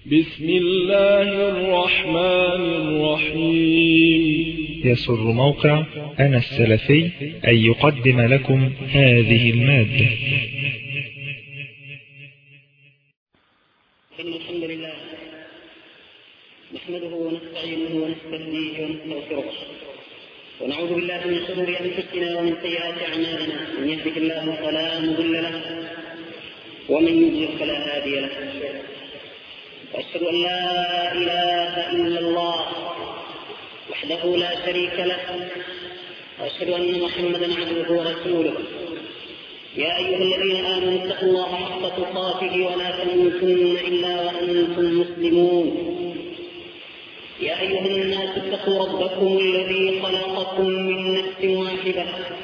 بسم الله الرحمن الرحيم. يسر موقع أنا السلفي أن يقدم لكم هذه المادة. إن الحمد لله نحمده ونستعينه ونستهديه ونستغفره ونعوذ بالله من شرور أنفسنا ومن سيئات أعمالنا. من يهده الله فلا مضل له ومن يضلل فلا هادي له. وأشهد أن لا إله إلا الله وحده لا شريك له، وأشهد أن محمدا عبده ورسوله. يا أيها الذين آمنوا اتقوا الله حق تقاته ولا تموتن إلا وأنتم مسلمون. يا أيها الناس اتقوا ربكم الذي خلقكم من نفس واحدة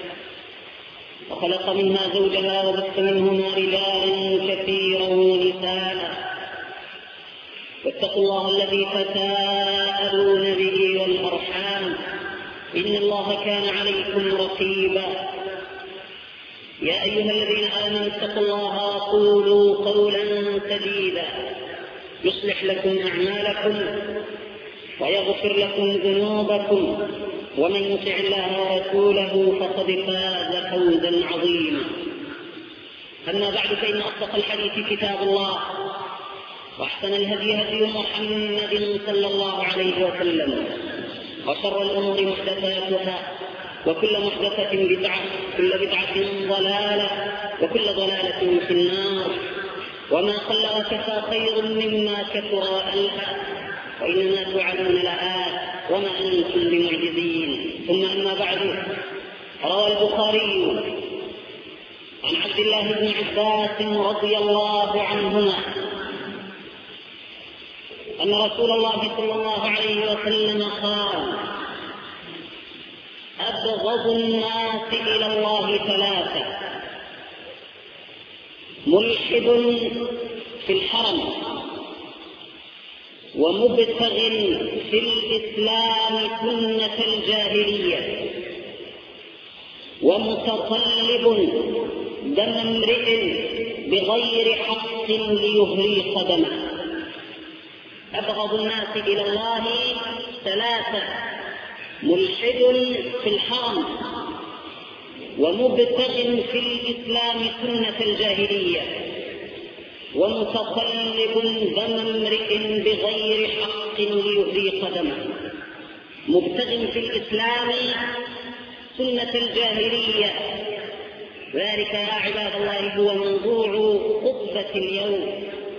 وخلق منها زوجها وبث منهما رجالا كثيرا ونساء، واتقوا الله الذي تساءلون به والأرحام إن الله كان عليكم رقيبا. يا أيها الذين آمنوا اتقوا الله وقولوا قولا سديدا يصلح لكم أعمالكم ويغفر لكم ذنوبكم، ومن يطع الله ورسوله فقد فاز فوزا عظيما. أما بعد، فإن أصدق الحديث كتاب الله، وأحسن الهدي هدي محمد صلى الله عليه وسلم، وشر الأمور محدثاتها، وكل محدثة بدعة، كل بدعة ضلالة، وكل ضلالة في النار. وما قل وكفى خير مما كثر وألهى، وإنما توعدون لآت وما أنتم بمعجزين. ثم أما بعد، روى البخاري عن عبد الله بن عباس رضي الله عنهما أن رسول الله صلى الله عليه وسلم قال: أبغض الناس إلى الله ثلاثة: ملحد في الحرم، ومبتغ في الإسلام سنة الجاهلية، ومتطلب دم امرئ بغير حق ليهريق دمه. أبغض الناس إلى الله ثلاثة: ملحد في الحرم، ومبتغ في الإسلام سنة الجاهلية، ومتطلب دم امرئ بغير حق ليهريق دمه. مبتغ في الإسلام سنة الجاهلية، ذلك يا عباد الله هو موضوع خطبة اليوم.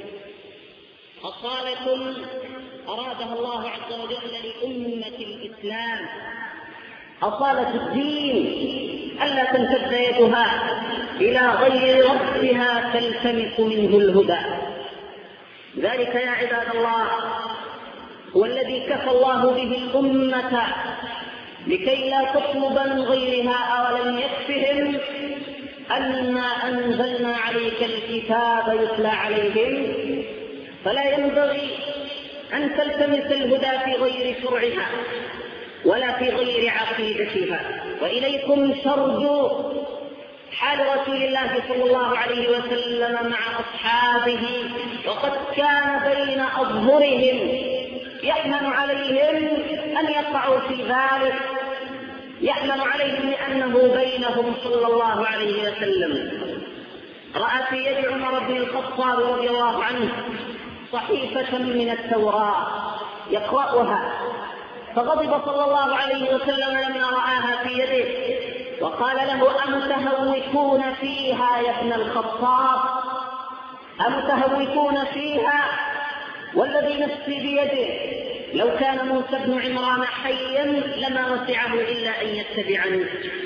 أصالة أرادها الله عز وجل لأمة الإسلام، أصالة الدين ألا تمتد يدها إلى غير ربها تلتمس منه الهدى. ذلك يا عباد الله هو الذي كفى الله به الأمة لكي لا تطلب من غيرها. أولم يكفهم أنا أنزلنا عليك الكتاب يتلى عليهم؟ فلا ينبغي أن تلتمس الهدى في غير شرعها ولا في غير عقيدتها. وإليكم سرد حال رسول الله صلى الله عليه وسلم مع أصحابه، وقد كان بين أظهرهم يحمل عليهم أن يقعوا في ذلك، يحمل عليهم لأنه بينهم صلى الله عليه وسلم. رأى في يد عمر بن الخطاب رضي الله عنه صحيفة من التوراة يقرأها، فغضب صلى الله عليه وسلم لما رآها في يده، وقال له: أمتهوكون فيها يا ابن الخطاب؟ أمتهوكون فيها؟ والذي نفسي بيده لو كان موسى بن عمران حيا لما وسعه إلا أن يتبعني.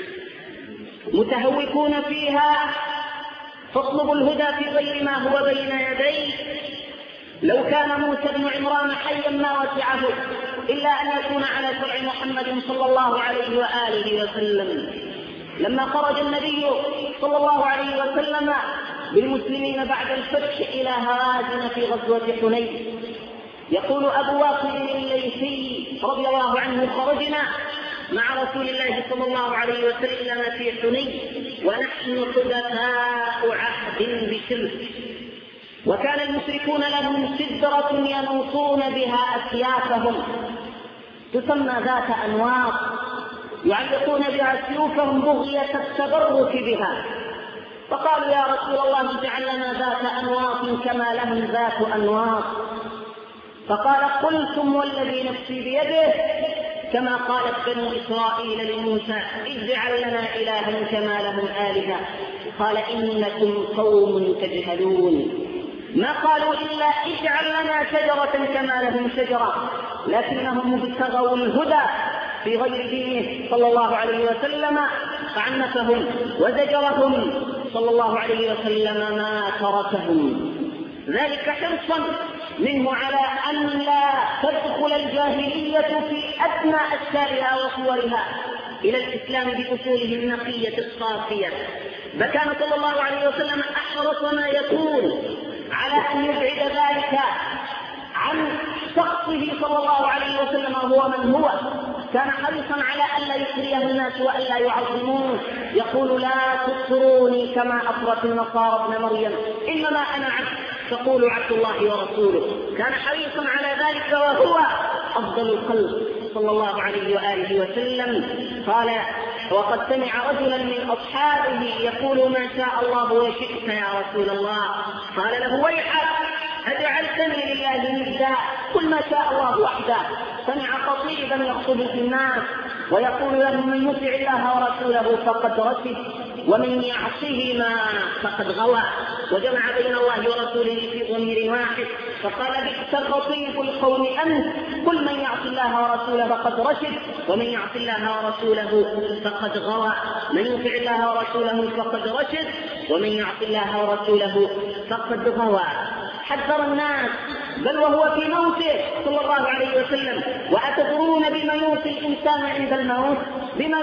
متهوكون فيها، فاطلبوا الهدى في غير ما هو بين يديه. لو كان موسى بن عمران حيا ما وسعه إلا أن يكون على شرع محمد صلى الله عليه وآله وسلم. لما خرج النبي صلى الله عليه وسلم بالمسلمين بعد الفتح إلى هوازن في غزوة حنين، يقول أبو واقد الليثي رضي الله عنه: خرجنا مع رسول الله صلى الله عليه وسلم في حنين ونحن حدثاء عهد بشرك، وكان المشركون لهم سدرة ينوطون بها أسيافهم تسمى ذات أنواط، يعلقون بها سيوفهم بغية التبرك بها. فقالوا يا رسول الله اجعل لنا ذات أنواط كما لهم ذات أنواط. فقال قلتم والذي نفسي بيده كما قالت بنو إسرائيل لموسى اجعل لنا إلها كما لهم آلهة. قال إنكم قوم تجهلون. ما قالوا إلا اجعل لنا شجرة كما لهم شجرة، لكنهم ابتغوا الهدى في غير دينه صلى الله عليه وسلم فعنفهم وزجرهم صلى الله عليه وسلم ما تركهم، ذلك حرصا منه على أن لا تدخل الجاهلية في أدنى أشكالها وصورها إلى الإسلام بأصوله النقية الصافية. فكان صلى الله عليه وسلم أحرص ما يكون على أن يبعد ذلك عن شخصه صلى الله عليه وسلم هو من هو. كان حريصا على ألا يكريه الناس وألا يعظموه، يقول لا تكفروني كما أكرت النصارى ابن مريم إنما أنا عبد فقولوا عبد الله ورسوله. كان حريصا على ذلك وهو أفضل الخلق صلى الله عليه وآله وسلم. قال وقد سمع رجلا من أصحابه يقول ما شاء الله وشئت يا رسول الله. قال له ويحك أجعلتني لله ندا قل ما شاء الله وحده. سمع خطيبا يخطب في الناس ويقول له من يطع الله ورسوله فقد رشد ومن يعصهما فقد غوى، وجمع بين الله ورسوله في ضمير واحد. فقال بئس خطيب القوم أنت قل من يعص الله ورسوله فقد رشد ومن يعص الله ورسوله فقد غوى. من يطع الله ورسوله فقد رشد ومن يعص الله ورسوله فقد غوى. حذر الناس بل وهو في موته صلى الله عليه وسلم. وأتدرون بما يوصي الإنسان عند الموت؟ بما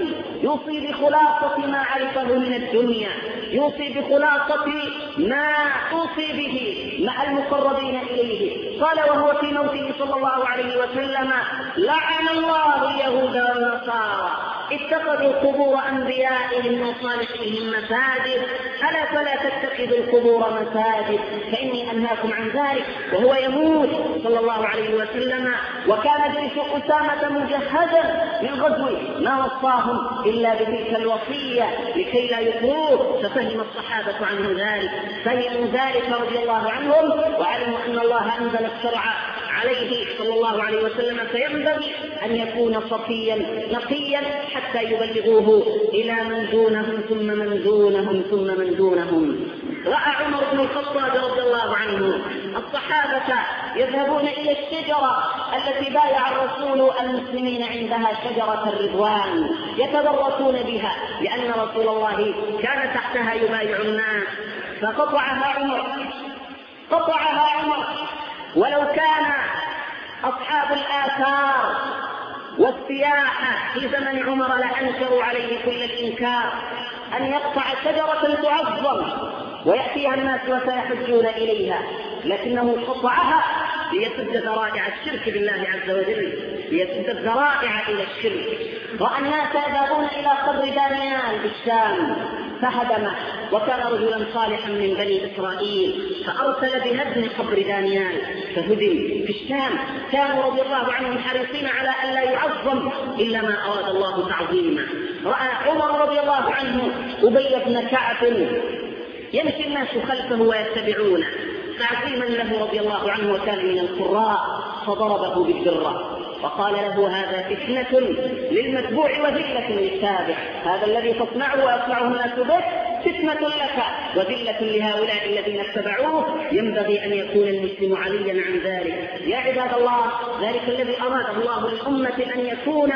يوصي بخلاصة ما عرفه من الدنيا، يوصي بخلاصة ما توصي به مع المقربين إليه. قال وهو في موته صلى الله عليه وسلم لعن الله اليهود والنصارى اتخذوا قبور أنبيائهم وصالحهم مساجد ألا فلا تتخذوا القبور مساجد فإني أنهاكم عن ذلك. وهو يموت صلى الله عليه وسلم وكان جيش أسامة مجهزا للغزو ما وصاهم إلا بتلك الوصية لكي لا يكروه. ففهم الصحابة عنه ذلك، فهموا ذلك رضي الله عنهم وعلموا أن الله أنزل الشرع عليه صلى الله عليه وسلم فينبغي أن يكون صفيا نقيا حتى يبلغوه إلى من دونهم ثم من دونهم ثم من دونهم. رأى عمر بن الخطاب رضي الله عنه الصحابة يذهبون إلى الشجرة التي بايع الرسول المسلمين عندها شجرة الرضوان يتبركون بها لأن رسول الله كان تحتها يبايع الناس. فقطعها عمر ولو كان أصحاب الآثار والسياحة في زمن عمر لأنكروا عليه كل الإنكار أن يقطع شجرة تعظم ويأتيها الناس وسيحجون إليها، لكنه قطعها ليسد ذرائع الشرك بالله عز وجل، ليسد الذرائع إلى الشرك. رأى الناس يذهبون إلى قبر دانيال بالشام فهدمه، وكان رجلا صالحا من بني إسرائيل فأرسل بهدم قبر دانيال فهدم في الشام. كانوا رضي الله عنهم حريصين على أن لا يعظم إلا ما أراد الله تعظيمه. رأى عمر رضي الله عنه أبي بن كعب يمشي الناس خلفه ويتبعونه تعظيما له رضي الله عنه وكان من القراء فضربه بالدرة وقال له هذا فتنة للمتبوع وذلة للتابع، هذا الذي تصنعه ويصنعه الناس به فتنة لك وذلة لهؤلاء الذين اتبعوه، ينبغي أن يكون المسلم عليا عن ذلك. يا عباد الله ذلك الذي أراد الله للأمة أن يكون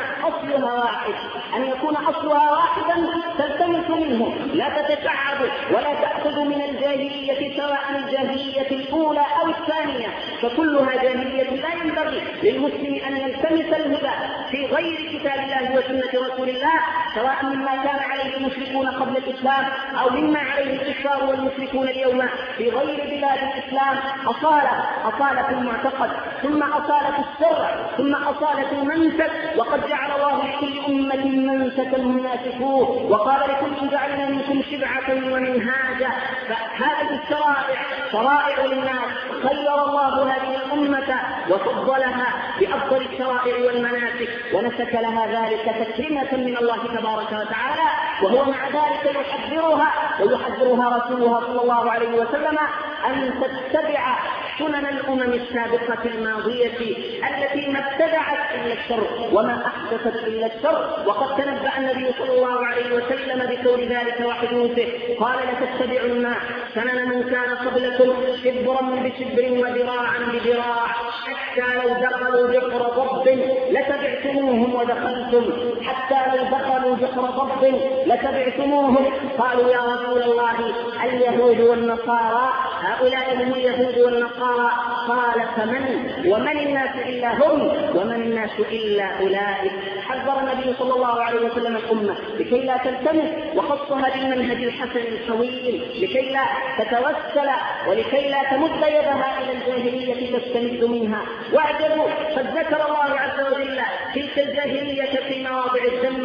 أصلها واحدا تلتمس منه، لا تتشعب ولا تأخذ من الجاهلية سواء الجاهلية الأولى أو الثانية فكلها جاهلية. لا ينبغي للمسلم أن يلتمس الهدى في غير كتاب الله وسنة رسول الله سواء مما كان عليه المشركون قبل الإسلام أو مما عليه الكفار والمشركون اليوم في غير بلاد الإسلام أصالة المعتقد، ثم أصالة الشرع، ثم أصالة المنسك. وقد جعل الله لكل أمة منسكا مناسكوه، وقال لكل جعلنا منكم شرعة ومنهاجا. فهذه الشرائع شرائع للناس، خير الله هذه الأمة وفضلها بأفضل الشرائع والمناسك، ونسك لها ذلك تكريمة من الله تبارك وتعالى، وهو مع ذلك يحذرها ويحذرها رسولها صلى الله عليه وسلم أن تتبع سنن الأمم السابقة الماضية التي ما ابتدعت إلا الشر وما أحدثت إلا الشر. وقد تنبأ النبي صلى الله عليه وسلم بكون ذلك وحدوثه، قال لتتبعن سنن من كان قبلكم شبرا بشبر وذراعا بذراع حتى لو دخلوا جحر ضب لتبعتموهم ودخلتم، حتى لو دخلوا جحر ضب لتبعتموهم. قالوا يا رسول الله اليهود والنصارى، هؤلاء هم اليهود والنصارى. قال فمن؟ ومن الناس إلا هم، ومن الناس إلا أولئك. حذر النبي صلى الله عليه وسلم الأمة لكي لا تلتمس، وخصها بالمنهج الحسن الطويل لكي لا تتوسل ولكي لا تمد يدها إلى الجاهلية تستمد منها. واعجبوا، قد ذكر الله عز وجل تلك الجاهلية في مواضع الذم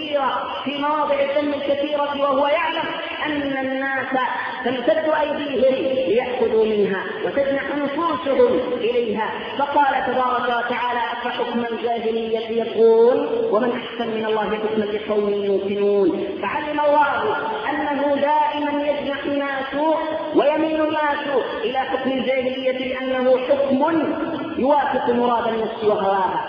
الكثيرة، وهو يعلم أن الناس تمتد أيديهم ليأخذوا منها وتجنح نفوسهم إليها. فقال تبارك وتعالى أفحكم الجاهلية يبغون ومن أحسن من الله حكما لقوم يوقنون. فعلم الله أنه دائما يجنح الناس ويميل الناس إلى حكم الجاهلية لأنه حكم يوافق مراد النفس وهواها،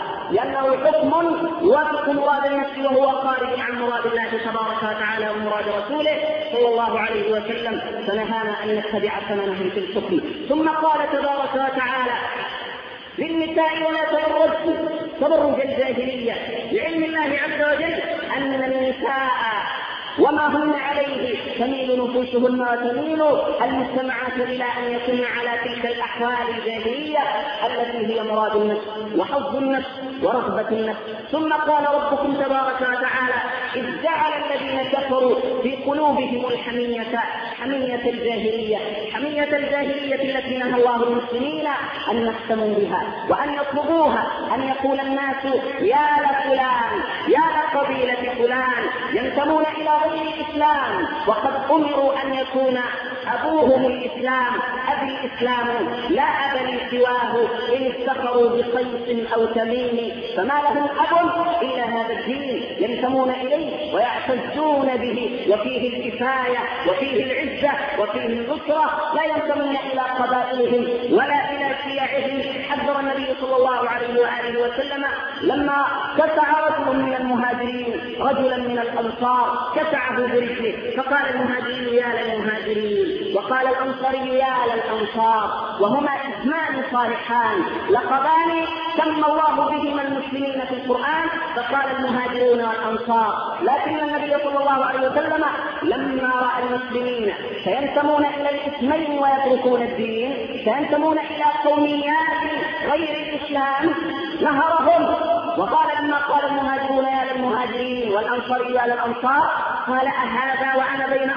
وهو خارج عن مراد الله تبارك وتعالى ومراد رسوله صلى الله عليه وسلم، فنهانا أن نتبع ثمنهم في الحكم. ثم قال تبارك وتعالى للنساء ولا تبرج الجاهلية، لعلم الله عز وجل أن النساء وما هن عليه تميل نفوسهن وتميل المجتمعات إلى أن يكون على تلك الأحوال الجاهلية التي هي مراد النفس وحظ النفس ورغبة النفس. ثم قال ربكم تبارك وتعالى إذ جعل الذين كفروا في قلوبهم حمية الجاهلية التي نهى الله المسلمين أن يختموا بها وأن يطلبوها، أن يقول الناس يا لفلان يا لقبيلة فلان، ينتمون إلى غير الإسلام وقد أمروا أن يكون أبوهم الإسلام، أبي الإسلام لا أب لي سواه، إن افتخروا بقيس أو تميم فما لهم أب إلا هذا الدين ينتمون إليه ويعتزون به، وفيه الكفاية وفيه العزة وفيه النصرة، لا ينتمون إلى قبائلهم ولا إلى شيعهم. حذر النبي صلى الله عليه وآله وسلم لما كسع رجل من المهاجرين رجلا من الأنصار، كسعه برجله، فقال المهاجرين يا للمهاجرين وقال الأنصاري يا للأنصار، وهما اسمان صالحان لقبان سمى الله بهما المسلمين في القرآن، فقال المهاجرون والأنصار. لكن النبي صلى الله عليه وسلم لما رأى المسلمين سينتمون إلى الاسمين ويتركون الدين، سينتمون إلى قوميات غير الإسلام، نهرهم وقال لما قال المهاجرون يا للمهاجرين والأنصاري يا للأنصار، قال أهذا وأنا بين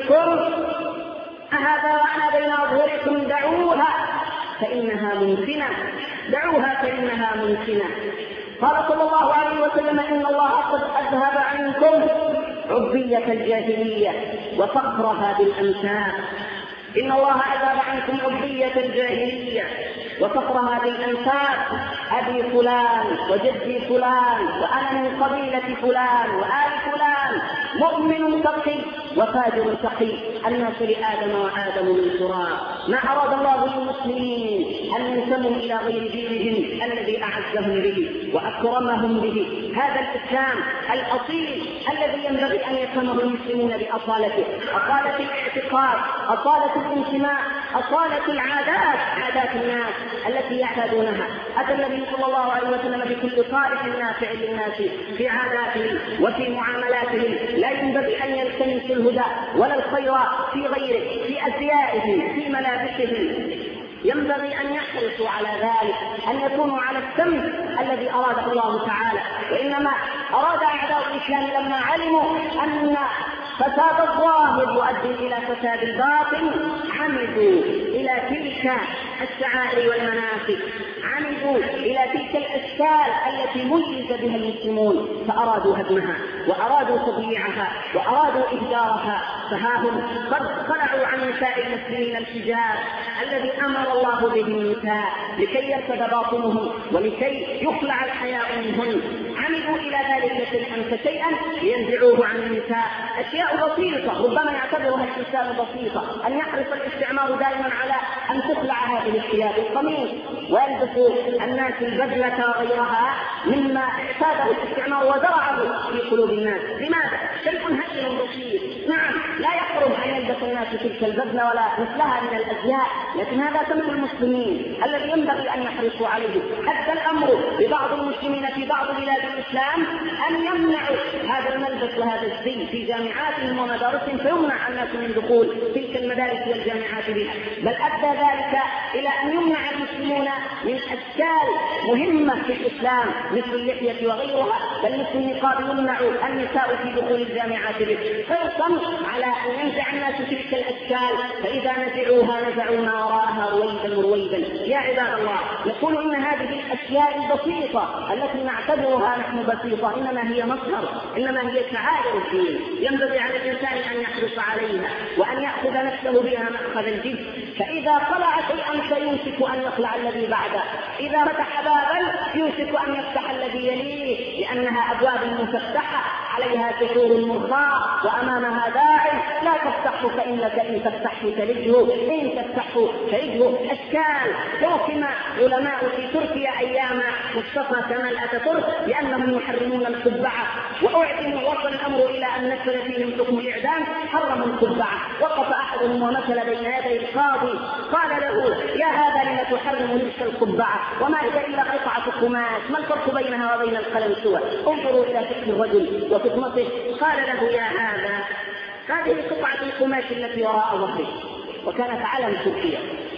أظهركم دعوها فإنها ممكنة. قال صلى الله عليه وسلم إن الله قد أذهب عنكم عبية الجاهلية وفقرها بالأنساب. إن الله أذهب عنكم عبية الجاهلية وفقرها بالأنساب، أبي فلان وجدي فلان وأنا من قبيلة فلان وآل فلان، مؤمن تقي وفاجر تقي، الناس لآدم وآدم من تراب. ما أراد الله للمسلمين أن ينتموا إلى غير دينهم الذي أعزهم به وأكرمهم به، هذا الإسلام الأصيل الذي ينبغي أن يفهمه المسلمون بأصالته، أصالة الاعتقاد، أصالة الانتماء، أصالة العادات، عادات الناس التي يعتادونها. أتى النبي صلى الله عليه وسلم بكل صالح نافع للناس في عاداتهم وفي معاملاتهم، لا ينبغي أن يلتمسوا الهدى ولا الخير في غيره، في أزيائهم، في ملابسهم، ينبغي أن يحرصوا على ذلك، أن يكونوا على السمت الذي أراده الله تعالى. وإنما أراد أعداء الإسلام لما علموا أن فساد الظاهر يؤدي إلى فساد الباطن، عمدوا إلى تلك الشعائر والمناسك، عمدوا إلى تلك الأشكال التي ميز بها المسلمون، فأرادوا هدمها وأرادوا تضييعها وأرادوا إهدارها. فها قد خلعوا عن نساء المسلمين الحجاب الذي أمر الله به النساء لكي يرتد باطنهم ولكي يخلع الحياء منهن. عمدوا إلى ذلك شيئا فشيئا لينزعوه عن النساء. أشياء بسيطة ربما يعتبرها الإنسان بسيطة، أن يحرص الاستعمار دائما على أن تخلع هذه الثياب القميص ويلبس الناس البدلة وغيرها مما اعتاده الاستعمار وزرعه في قلوب الناس. لماذا؟ شيء هين بسيط، نعم لا يحرم أن يلبس الناس تلك البدلة ولا مثلها من الأزياء، لكن هذا سمت المسلمين الذي ينبغي أن يحرصوا عليه. حتى الأمر ببعض المسلمين في بعض بلاد الإسلام أن يمنعوا هذا الملبس وهذا الزي في جامعاتهم ومدارسهم، فيمنع الناس من دخول تلك المدارس والجامعات بها، بل أدى ذلك إلى أن يمنع المسلمون من أشكال مهمة في الإسلام مثل اللحية وغيرها، بل مثل النقاب يمنع النساء في دخول الجامعات به، حرصا على أن ينزع الناس تلك الأشكال، فإذا نزعوها نزعوا ما وراءها رويدا. يا عباد الله، نقول إن هذه الأشياء البسيطة التي نعتبرها نحن بسيطة إنما هي مظهر، إنما هي شعائر الدين، ينبغي على الإنسان أن يحرص عليها وأن يأخذ نفسه بها مأخذ الجد. فإذا طلع شيئا فيوشك أن يخلع الذي بعده، إذا فتح بابا يوشك أن يفتح الذي يليه، لأنها أبواب مفتحة عليها سحور مرضاة وأمامها داعي. لا تفتحه فإنك إن تفتحه تلجه، إن تفتحه تلجه. أشكال حكم علماء في تركيا أيام مصطفى كمال أتاتورك لأنهم يحرمون القبعة، وأعلنوا وصل الأمر إلى أن نزل فيهم حكم الإعدام، حرموا القبعة. وقف أحدهم ومثل بين يدي القاضي قال له: يا هذا لم تحرم لبس القبعة وما هي إلا قطعة قماش، ما الفرق بينها وبين القلم سوى؟ انظروا إلى فكر الرجل وفطنته. قال له: يا هذا، هذه قطعة القماش التي وراء ظهرك، وكانت علم تركيا،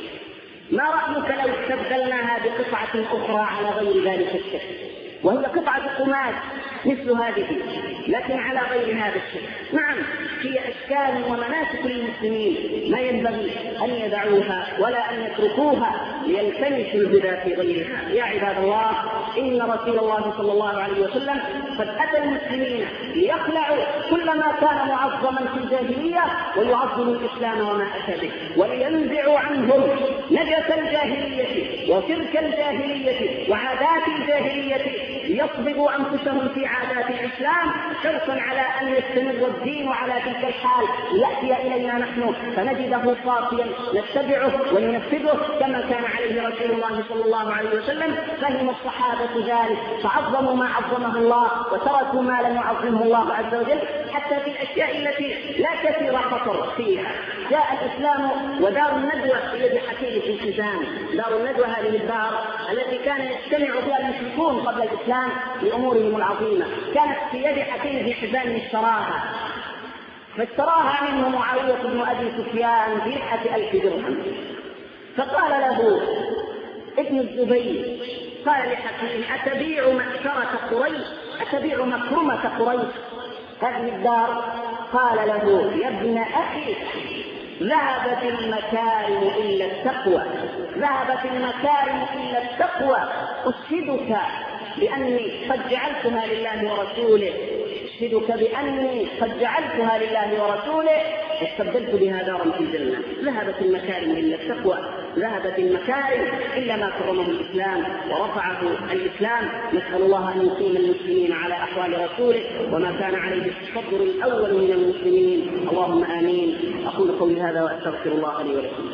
ما رأيك لو استبدلناها بقطعة أخرى على غير ذلك الشكل، وهي قطعة قماش مثل هذه لكن على غير هذا الشكل؟ نعم، هي أشكال ومناسك للمسلمين ما ينبغي أن يدعوها ولا أن يتركوها ليلتمسوا الهدى في غيرها. يا عباد الله، إن رسول الله صلى الله عليه وسلم قد أتى المسلمين ليخلعوا كل ما كان معظما في الجاهلية ويعظموا الإسلام وما أتى به، ولينزعوا عنهم نجس الجاهلية وشرك الجاهلية وعادات الجاهلية، ليصبغوا أنفسهم في عادات الإسلام حرصا على أن يستمر الدين على تلك الحال، يأتي إلينا نحن فنجده صافيا نتبعه وننفذه كما كان عليه رسول الله صلى الله عليه وسلم. فهم الصحابة ذلك فعظموا ما عظمه الله وتركوا ما لم يعظمه الله عز وجل، حتى في الأشياء التي لا كثير خطر فيها. جاء الإسلام ودار الندوة في يد حكيم في الحزام. دار الندوة هذه الدار التي كان يجتمع فيها المشركون قبل الإسلام لأمورهم العظيمة، كانت في يد حكيم في حزام اشتراها، فاشتراها منه معاوية بن أبي سفيان ب100,000 درهم. فقال له ابن الزبير، قال لحكيم: أتبيع مأسرة قريش؟ أتبيع مكرمة قريش هذه الدار؟ قال له: يا ابن أخي، ذهبت المكارم إلا التقوى، ذهبت المكارم إلا التقوى. أشهدك بأني قد جعلتها لله ورسوله، أشهدك بأني قد جعلتها لله ورسوله واستبدلت بها دارا في الجنة. ذهبت المكارم إلا التقوى، ذهبت المكارم إلا ما كرمه الإسلام ورفعه الإسلام. نسأل الله أن يقيم المسلمين على أحوال رسوله وما كان عليه التصدر الأول من المسلمين. اللهم آمين. أقول قولي هذا وأستغفر الله لي ولكم.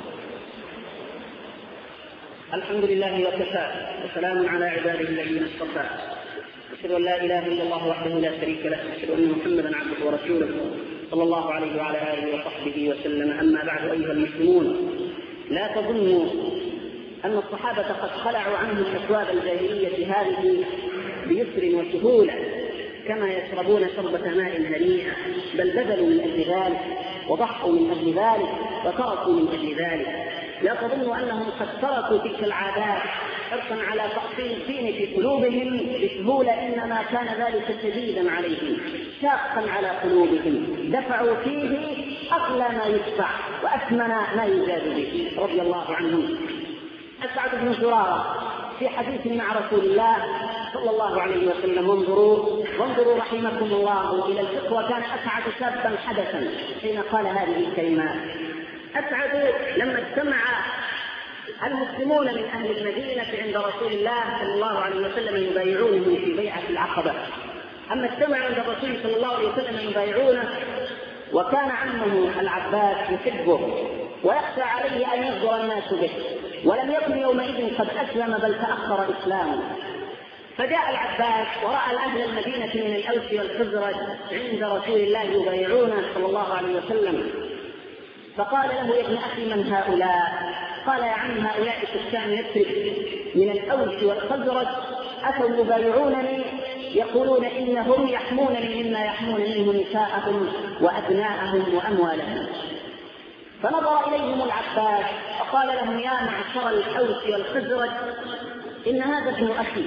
الحمد لله وكفى، وسلام على عباده الذين اصطفى. أشهد أن لا إله إلا الله وحده لا شريك له، أشهد أن محمدا عبده ورسوله صلى الله عليه وعلى آله وصحبه وسلم. أما بعد، أيها المسلمون، لا تظنوا أن الصحابة قد خلعوا عنهم أسواب الجاهلية هذه بيسر وسهولة كما يشربون شربة ماء هنيئة، بل بذلوا من أجل ذلك وضحوا من أجل ذلك وتركوا من أجل ذلك. لا تظنوا أنهم قد تركوا تلك العادات حرصا على تأصيل الدين في قلوبهم بسهولة، إنما كان ذلك شديدا عليهم شاقا على قلوبهم، دفعوا فيه أغلى ما يدفع وأثمن ما يزاد به رضي الله عنهم. أسعد بن زرارة في حديث مع رسول الله صلى الله عليه وسلم، وانظروا رحمكم الله إلى الفقه، وكان أسعد شابا حدثا حين قال هذه الكلمات. أسعد لما اجتمع المسلمون من أهل المدينة عند رسول الله صلى الله عليه وسلم يبايعونه في بيعة العقبة، أما اجتمع عند الرسول صلى الله عليه وسلم يبايعونه، وكان عمه العباس يحبه ويخشى عليه أن يصدر الناس به، ولم يكن يومئذ قد أسلم بل تأخر إسلامه. فجاء العباس ورأى أهل المدينة من الأوس والخزرج عند رسول الله يبايعونه صلى الله عليه وسلم، فقال له: يا ابن أخي من هؤلاء؟ قال: يا عم هؤلاء سكان يثرب من الأوس والخزرج أتوا يبايعونني يقولون إنهم يحمونني مما يحمون منه نساءهم وأبناءهم وأموالهم. فنظر إليهم العباس وقال لهم: يا معشر الأوس والخزرج، إن هذا ابن أخي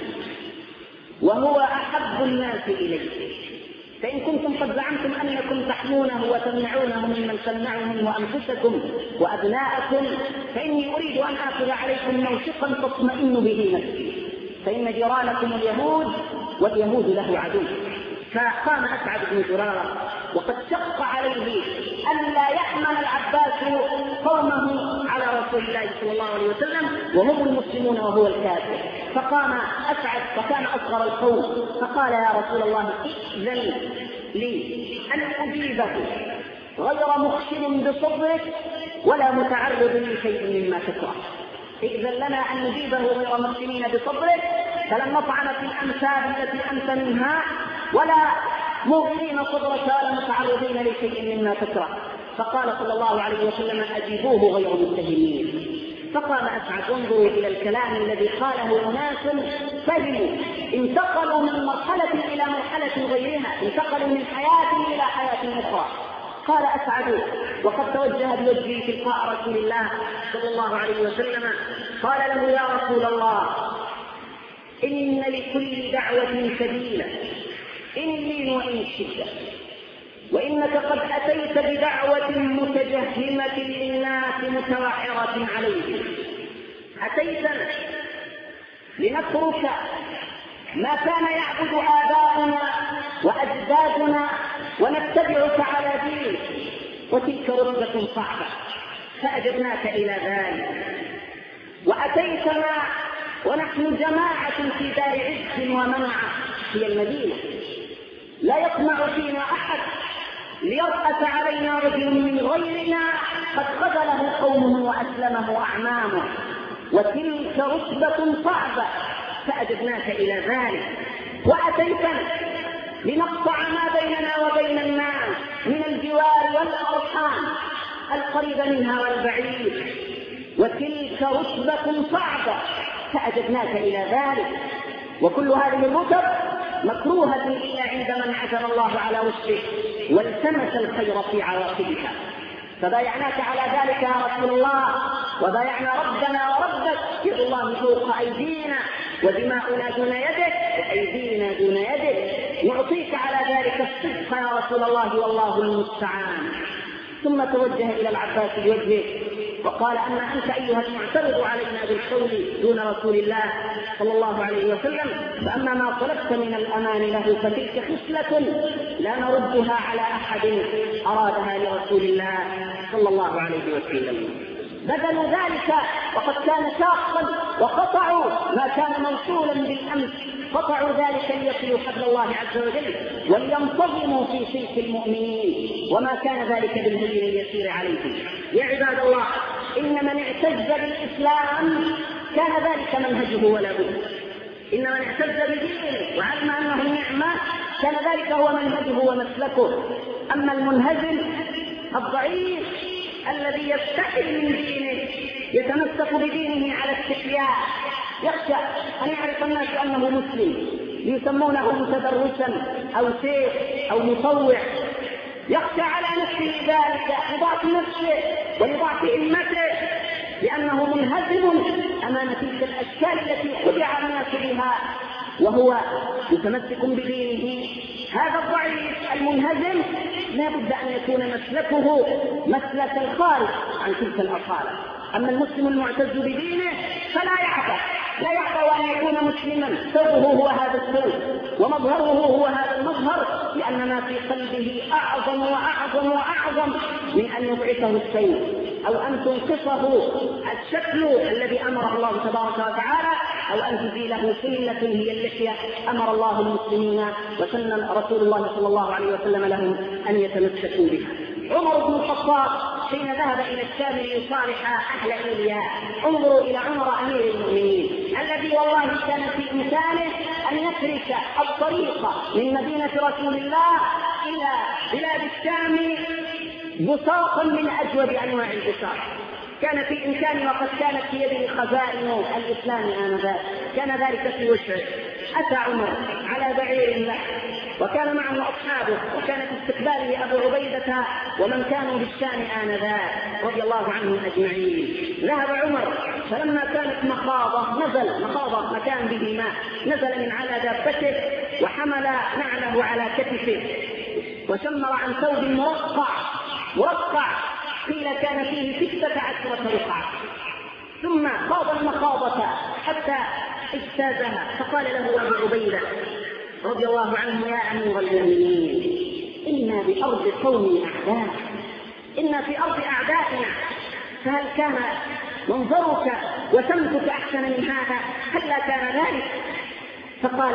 وهو أحب الناس إلي، فإن كنتم قد زعمتم أنكم تحمونه وتمنعونه ممن تمنعهم وأنفسكم وأبناءكم، فإني أريد أن آخذ عليكم موثقا تطمئن به نفسي، فإن جيرانكم اليهود واليهود له عدو. فقام أسعد بن زرارة وقد شق عليه أن لا يحمل العباس قومه على رسول الله صلى الله عليه وسلم وهم المسلمون وهو الكافر. فقام أسعد وكان أصغر القوم فقال: يا رسول الله، إذن لي أن أجيبه غير مخشن بصدرك ولا متعرض لشيء مما تكره. إذن لنا أن نجيبه غير مخشنين بصدرك، فلن نطعن في الأمثال التي أنت منها ولا موغرين صدرك ولا متعرضين لشيء مما تكره. فقال صلى الله عليه وسلم: أجيبوه غير متهمين. فقام أسعد. وانظروا إلى الكلام الذي قاله أناس فهموا، انتقلوا من مرحلة إلى مرحلة غيرها، انتقلوا من حياة إلى حياة أخرى. قال أسعد وقد توجه بوجهه تلقاء رسول الله صلى الله عليه وسلم، قال له: يا رسول الله، إن لكل دعوة سبيلا، إن اللين وإن الشدة، وإنك قد أتيت بدعوة متجهمة للناس متوعرة عليهم. أتيتنا لنترك ما كان يعبد آباؤنا وأجدادنا ونتبعك على دينك، وتلك رتبة صعبة، فأجبناك إلى ذلك. وأتيتنا ونحن جماعة في دار عز ومنعة هي المدينة، لا يطمع فينا أحد ليرأس علينا رجل من غيرنا قد خذله قومه وأسلمه أعمامه، وتلك رتبة صعبة، فأجبناك إلى ذلك. وأتيتنا لنقطع ما بيننا وبين الناس من الجوار والأرحام القريب منها والبعيد، وتلك رتبة صعبة، فأجبناك إلى ذلك. وكل هذه الرتب مكروهة إلا عند من عثر الله على وجهه والتمس الخير في عواقبها. فبايعناك على ذلك يا رسول الله، وبايعنا ربنا وربك، يد الله فوق أيدينا ودماؤنا دون يدك وأيدينا دون يدك، نعطيك على ذلك الصدق يا رسول الله والله المستعان. ثم توجه إلى العباس بوجهه وقال: أما أنت أيها المعترض علينا بالقول دون رسول الله صلى الله عليه وسلم، فأما ما طلبت من الأمان له فتلك خصلة لا نردها على أحد أرادها لرسول الله صلى الله عليه وسلم. بذلوا ذلك وقد كان شاقا، وقطعوا ما كان موصولا بالأمس، قطعوا ذلك ليصلوا حبل الله عز وجل ولينتظموا في سيف المؤمنين، وما كان ذلك بالهين اليسير عليهم. يا عباد الله، إن من اعتز بالإسلام كان ذلك منهجه ولا بد. إن من اعتز بدينه وعلم أنه نعمة كان ذلك هو منهجه ومسلكه. أما المنهزم الضعيف الذي يستحي من دينه يتمسك بدينه على استحياء، يخشى أن يعرف الناس أنه مسلم ليسمونه متدرسا أو شيخ أو مطوع، يخشى على نفسه ذلك لضعف نفسه ولضعف همته، لأنه منهزم أمام تلك الأشكال التي خدع الناس بها وهو متمسك بدينه. هذا الضعيف المنهزم لا بد أن يكون مسلكه مسلك الخارج عن تلك الأصالة. أما المسلم المعتز بدينه فلا يعبأ أن يكون مسلما، سوءه هو هذا السوء ومظهره هو هذا المظهر، لأن ما في قلبه أعظم وأعظم وأعظم من أن يضعفه السوء أو أن تنقصه الشكل الذي أمر الله تبارك وتعالى، أو أن تزيله سنة هي اللحية أمر الله المسلمين وسن رسول الله صلى الله عليه وسلم لهم أن يتمسكوا بها. عمر بن الخطاب حين ذهب إلى الشام ليصالح أهل إيليا، انظروا إلى عمر أمير المؤمنين الذي والله كان في إمكانه أن يترك الطريق من مدينة رسول الله إلى بلاد الشام بساطا من أجود أنواع البساط. كان في إمكانه وقد كانت في يده خزائن الإسلام آنذاك، كان ذلك في وسعه. أتى عمر على بعير له وكان معه أصحابه، وكان في استقباله أبو عبيدة ومن كانوا بالشام آنذاك رضي الله عنهم أجمعين. ذهب عمر فلما كانت مخاضة مكان به ماء، نزل من على دابته وحمل نعله على كتفه وشمر عن ثوب مرقع قيل كان فيه 16 رقعة، ثم خاض المخاضة حتى اجتازها، فقال له أبو عبيدة رضي الله عنه: يا أمير المؤمنين، إنا بأرض قوم أعداء، إنا في أرض أعدائنا، فهل كان منظرك وسمتك أحسن من هذا؟ هل لا كان ذلك؟ فقال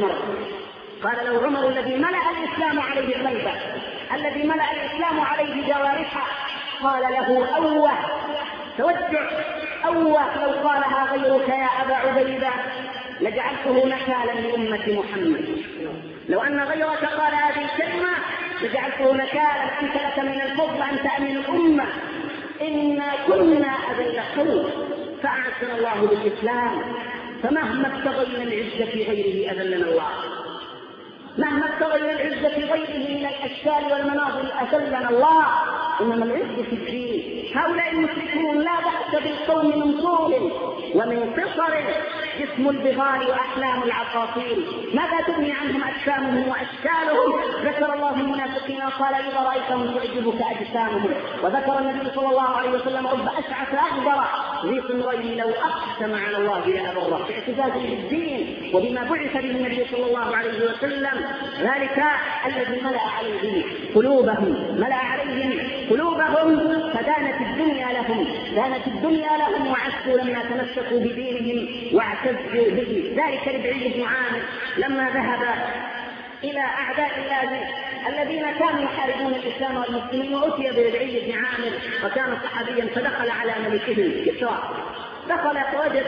له عمر الذي ملأ الإسلام عليه قلبه، الذي ملأ الإسلام عليه جوارحه، قال له: أوه توجع، أوه لو قالها غيرك يا أبا عبيدة لجعلته نكالا لأمة محمد. لو أن غيرك قال هذه الكلمة لجعلته نكالا، أنت لك من الفضل أن تأمن الأمة، إنا كنا أذل قوم فأعزنا الله بالإسلام، فمهما ابتغينا العزة في غيره أذلنا الله، مهما ابتغينا العزة في غيره من الأشكال والمناظر أذلنا الله، إنما العز في الدين. هؤلاء المشركون لا بأس بالقوم من طول ومن قصر، جسم البغال وأحلام العصافير، ماذا تغني عنهم أجسامهم وأشكالهم؟ ذكر الله المنافقين قال: إذا رأيتهم تعجبك أجسامهم. وذكر النبي صلى الله عليه وسلم: رب أشعث أكبر ذي صنرين لو أقسم على الله لأبره، باعتزازه بالدين وبما بعث به النبي صلى الله عليه وسلم. ذلك الذي ملأ عليهم قلوبهم فدانت الدنيا لهم وعزوا لما تمسكوا بدينهم واعتزوا به. ذلك ربعي بن عامر لما ذهب إلى أعداء الله الذين كانوا يحاربون الإسلام والمسلمين، وأتي بربعي بن عامر وكان صحابيا، فدخل على ملكه كسرى، دخل فوجد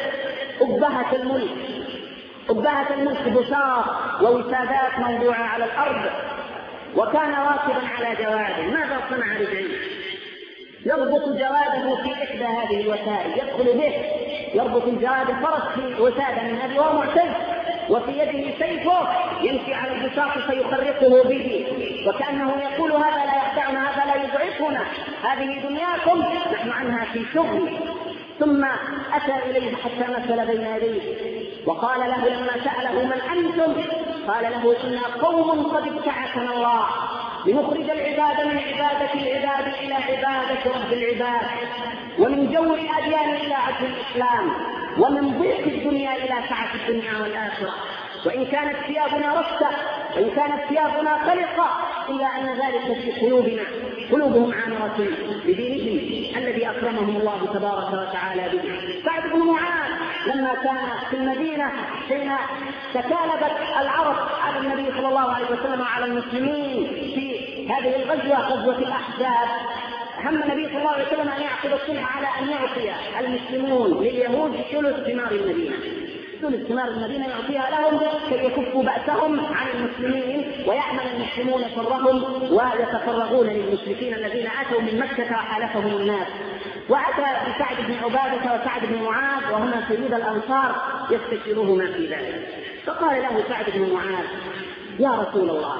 أبهة الملك بساط ووسادات موضوعة على الأرض، وكان راكبا على جواده. ماذا صنع ربعي؟ يربط جواده في إحدى هذه الوسائل، يدخل به يربط الجواد الفرس في وسادة من هذه وهو معتز، وفي يده سيفه يمشي على البساط فيخرقه به، وكأنه يقول: هذا لا يخدعنا، هذا لا يضعفنا، هذه دنياكم نحن عنها في شغل. ثم أتى إليه حتى مثل بين يديه وقال له لما سأله: من أنتم؟ قال له: إنا قوم قد ابتعثنا الله لنخرج العباد من عبادة العباد إلى عبادة رب العباد، ومن جور الأديان إلى عدل الإسلام، ومن ضيق الدنيا إلى سعة الدنيا والآخرة. وإن كانت ثيابنا رشة وإن كانت ثيابنا خلقة إلا أن ذلك في قلوبنا، قلوبهم عامرة بدينهم الذي أكرمهم الله تبارك وتعالى به. سعد بن معاذ لما كان في المدينة حين تكالبت العرب على النبي صلى الله عليه وسلم وعلى المسلمين في هذه الغزوة، غزوة الأحزاب، هم النبي صلى الله عليه وسلم أن يعقد الصلح على أن يعطي المسلمون لليهود ثلث ثمار المدينة، ثلث ثمار المدينة يعطيها لهم كي يكفوا بأسهم عن المسلمين ويأمن المسلمون شرهم ويتفرغون للمشركين الذين أتوا من مكة وحالفهم الناس. وأتى بسعد بن عبادة وسعد بن معاذ وهما سيد الأنصار يستشيرهما في ذلك، فقال له سعد بن معاذ: يا رسول الله،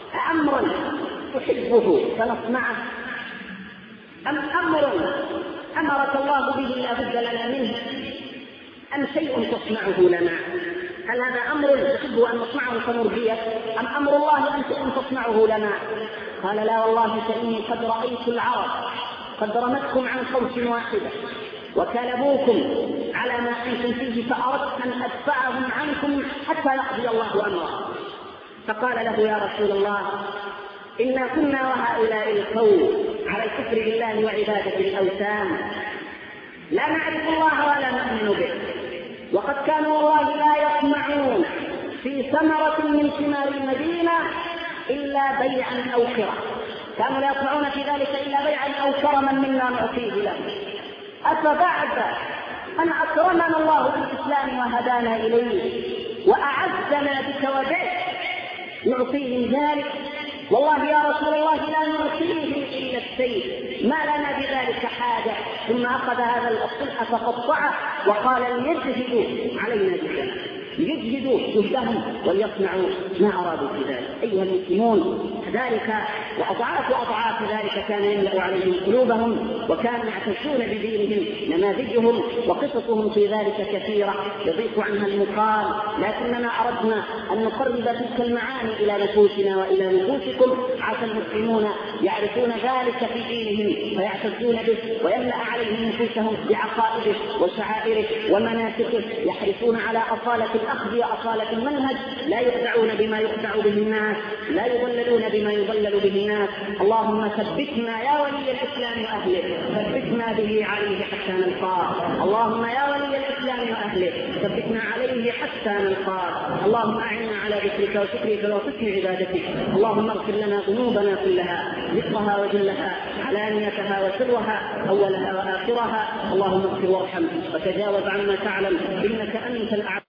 أمرا تحبه فنصنعه، أم أمرك الله به لا بد لنا منه أم شيء تصنعه لنا؟ هل هذا أمر تحب أن نصنعه فنرضيه أم أمر الله أن شيء تصنعه لنا؟ قال لا والله فإني قد رأيت العرب قد رمتكم عن قوس واحدة وكلبوكم على ما أنتم فيه فأردت أن أدفعهم عنكم حتى يقضي الله أمره. فقال له يا رسول الله إنا كنا وهؤلاء القوم على الكفر بالله وعبادة الأوثان لا نعرف الله ولا نؤمن به، وقد كانوا والله لا يطمعون في ثمرة من ثمار المدينة إلا بيعا أو كرا، كانوا لا يطمعون في ذلك إلا بيعا أو كرما منا نعطيه له. أفبعد أن أكرمنا الله بالإسلام وهدانا إليه وأعزنا بك وبك نعطيهم ذلك؟ والله يا رسول الله لا نعطيهم إلا السيف، ما لنا بذلك حاجة. ثم أخذ هذا الصلح فقطعه وقال ليجهدوا علينا بالله، ليجهدوا جهدهم وليصنعوا ما أرادوا في ذلك. أيها المسلمون، ذلك وأضعاف ذلك كان يملأ عليهم قلوبهم وكانوا يعتزون بدينهم. نماذجهم وقصصهم في ذلك كثيرة يضيق عنها المقال، لكننا أردنا أن نقرب تلك المعاني إلى نفوسنا وإلى نفوسكم عسى المسلمون يعرفون ذلك في دينهم فيعتزون به ويملأ عليهم نفوسهم بعقائده وشعائره ومناسكه، يحرصون على أصالة الأخذ وأصالة المنهج، لا يخدعون بما يخدع به الناس، لا يضللون بما يضلل به الناس. اللهم ثبتنا يا ولي الإسلام وأهله، ثبتنا به عليه حتى نلقاه. اللهم يا ولي الإسلام وأهله ثبتنا عليه حتى نلقاه. اللهم أعنا على ذكرك وشكرك وحسن عبادتك. اللهم اغفر لنا ذنوبنا كلها، ذكرها وجلها، علانيتها وسرها، أولها وآخرها. اللهم اغفر وارحم وتجاوز عما تعلم إنك أنت الأعلم.